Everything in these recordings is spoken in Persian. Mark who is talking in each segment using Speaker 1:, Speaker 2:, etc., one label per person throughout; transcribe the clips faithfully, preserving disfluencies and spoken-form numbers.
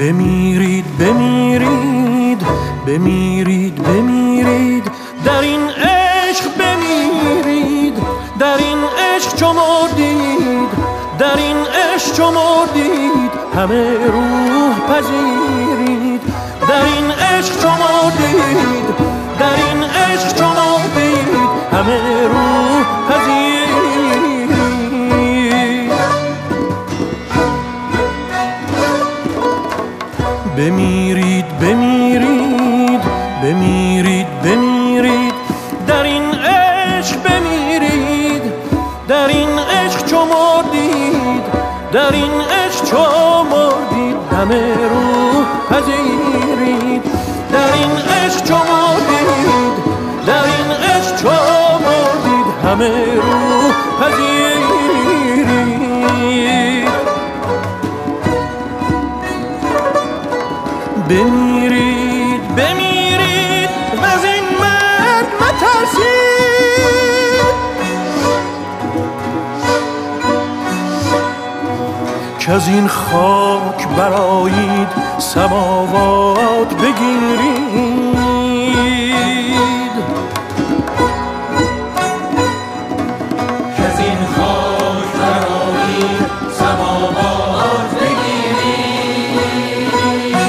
Speaker 1: بمیرید بمیرید بمیرید بمیرید در این عشق بمیرید، در این عشق چو مردید، در این عشق چو مردید همه روح پذیرید، در این عشق چو مردید، در این عشق چو مردید همه روح پذیرید. بمیرید بمیرید بمیرید بمیرید در این عشق بمیرید، در این عشق چو مردید، در این عشق چو مردید همه روح پذیرید، در این عشق چو مردید، در این عشق چو مردید همه روح پذیرید. بمیرید بمیرید وز این مرد مترسید که از این خاک برآیید سماوات بگیرید. که از این خاک برآیید سماوات بگیرید.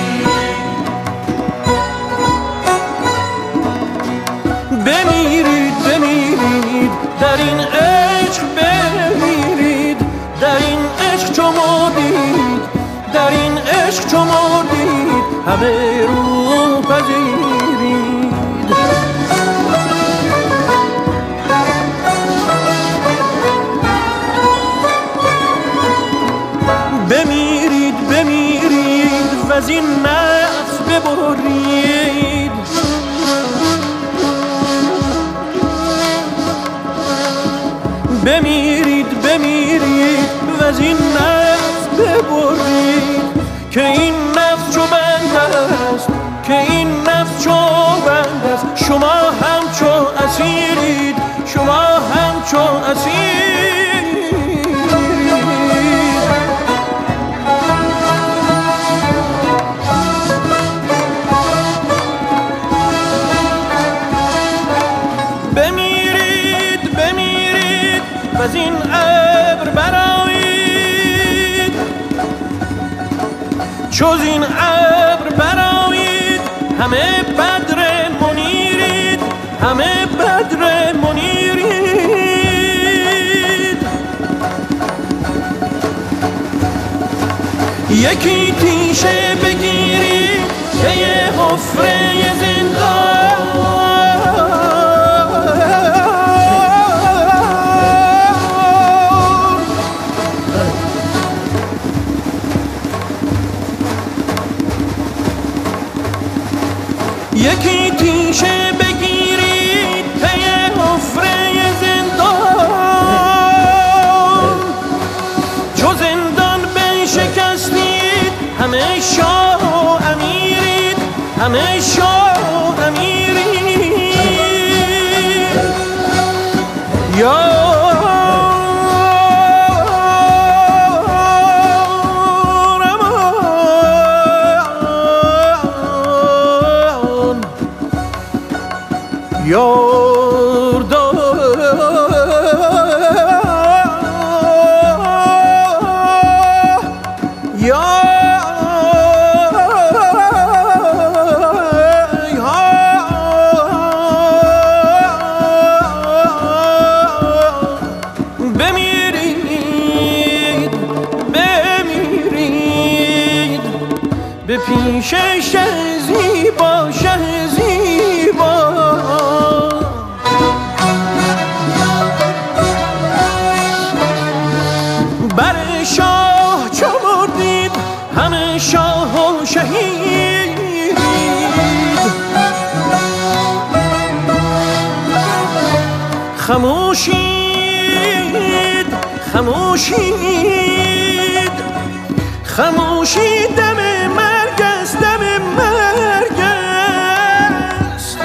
Speaker 1: بمیرید بمیرید در این عشق بمیرید، در این عشق چو مردید، در این عشق چو مردید همه روح پذیرید. بمیرید بمیرید وز این نفس ببرید، بمیرید بمیرید وز این نفس ببرید که این نفس چو بند است، که این نفس چو بند است شما هم چو اسیرید، شما هم چو اسیرید. بمیرید بمیرید وز این ابر برآیید، چوز این ابر برآیید همه بدر منیرید، همه بدر منیرید. یکی تیشه بگیرید به یه حفره زندان، یکی تیشه بگیرید پی حفره زندان، چو زندان بشکستید همه شاه و امیرید، همه شاه و امیرید. یا یاردان یا بمیرید بمیرید به پیش شه زیبا، شه زیبا. بر شاه چو مردید همه شاه و شهید، خموشید خموشید خموشید دم مرگ است، دم مرگ است.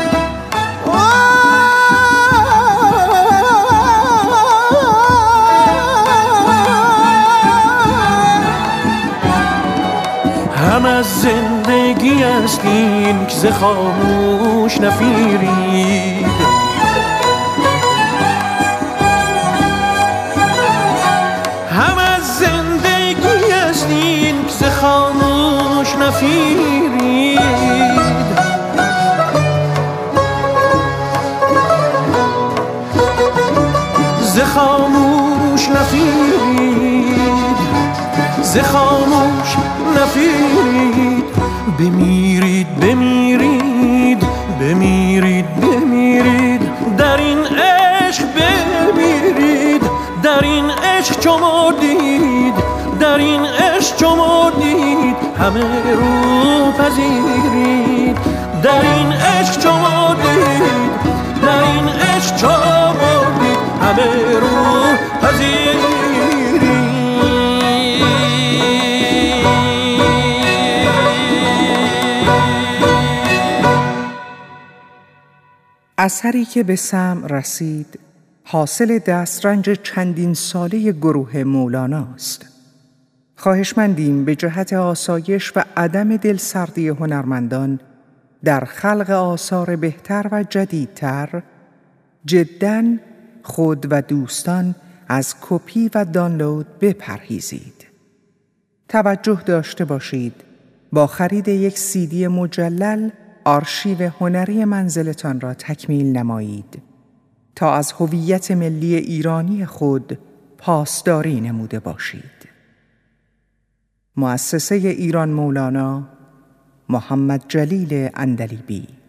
Speaker 1: هم از گویستین که ز خاموش نفیرید. هم از زندگی هستین که ز خاموش نفیرید. ز خاموش نفیرید، ز خاموش نفیرید. بمیرید بمیرید بمیرید بمیرید، در این عشق بمیرید، در این عشق چو مردید، در این عشق چو مردید همه رو پذیرید. در این عشق چو مردید، در این عشق چو مردید همه رو پذیرید.
Speaker 2: اثری که به سمع رسید حاصل دسترنج چندین ساله گروه مولاناست. خواهشمندیم به جهت آسایش و عدم دلسردی هنرمندان در خلق آثار بهتر و جدیدتر جداً خود و دوستان از کپی و دانلود بپرهیزید. توجه داشته باشید با خرید یک سیدی مجلل آرشیو هنری منزلتان را تکمیل نمایید تا از هویت ملی ایرانی خود پاسداری نموده باشید. مؤسسه ایران مولانا، محمد جلیل عندلیبی.